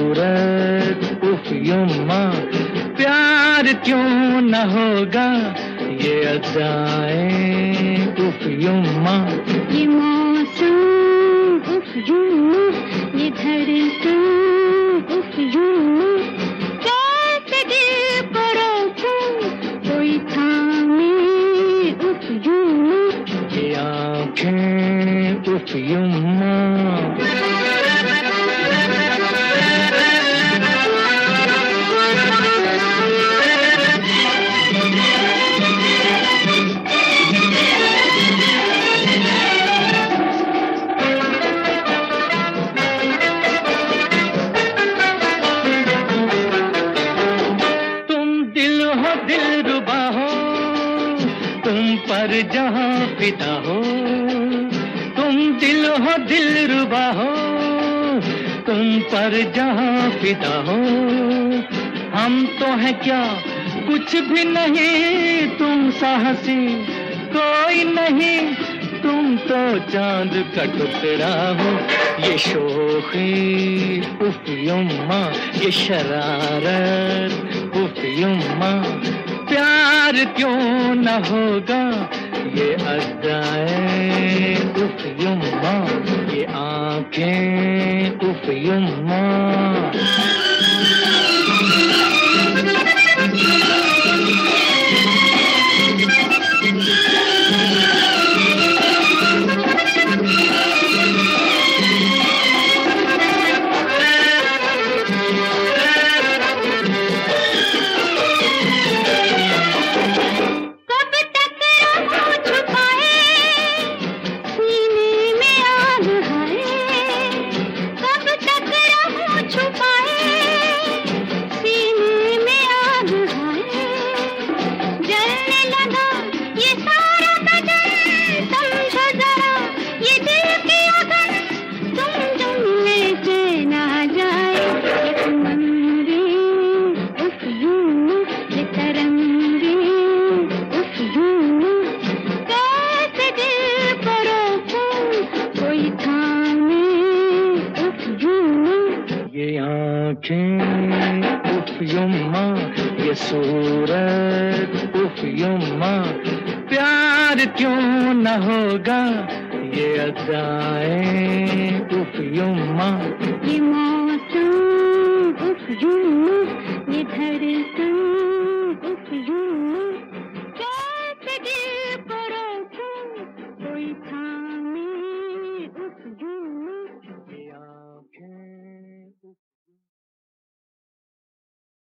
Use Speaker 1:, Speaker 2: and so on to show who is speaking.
Speaker 1: सूरत उफ युम्मा, प्यार क्यों न होगा ये अदाएं उफ युम्मा।
Speaker 2: ये मौसम उफ युम्मा, ये धड़कन उफ युम्मा, कैसे दिल को रोकूं कोई थामे उफ युम्मा।
Speaker 1: ये आँखें उफ युम्मा, दिलरुबा हो तुम पर जहां फिदा हो, तुम दिल हो दिलरुबा हो तुम पर जहां फिदा हो। हम तो है क्या कुछ भी नहीं, तुम साहसी कोई नहीं, तुम तो चांद का टुकड़ा हो। ये शोखी उफ युम्मा, ये शरारत उफ युम्मा, प्यार क्यों न होगा ये अदाएं उफ युम्मा, ये आँखें उफ युम्मा। ये आँखें उफ युम्मा, ये सूरत उफ युम्मा, प्यार क्यों न होगा ये अदाएं उफ युम्मा।